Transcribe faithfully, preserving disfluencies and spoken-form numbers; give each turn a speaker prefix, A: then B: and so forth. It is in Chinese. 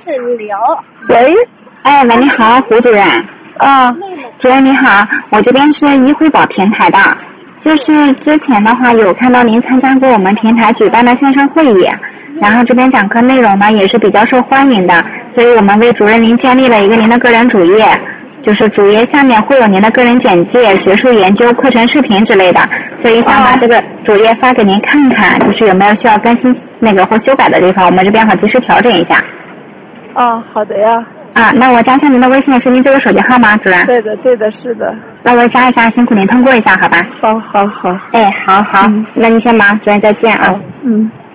A: 是聊。
B: 喂，
C: 哎喂，你好，胡主任。
B: 啊，
C: 主任你好，我这边是医惠宝平台的，就是之前的话有看到您参加过我们平台举办的线上会议，然后这边讲课内容呢也是比较受欢迎的，所以我们为主任您建立了一个您的个人主页，就是主页下面会有您的个人简介、学术研究、课程视频之类的，所以想把这个主页发给您看看，就是有没有需要更新那个或修改的地方，我们这边好及时调整一下。
B: 啊，好的呀。
C: 啊，那我加一下您的微信，是您这个手机号吗，主任？
B: 对的，对的，是的。
C: 那我加一下，辛苦您通过一下，好吧？
B: 好好好。
C: 哎，好好，嗯、那您先忙，主任再见啊。
B: 嗯。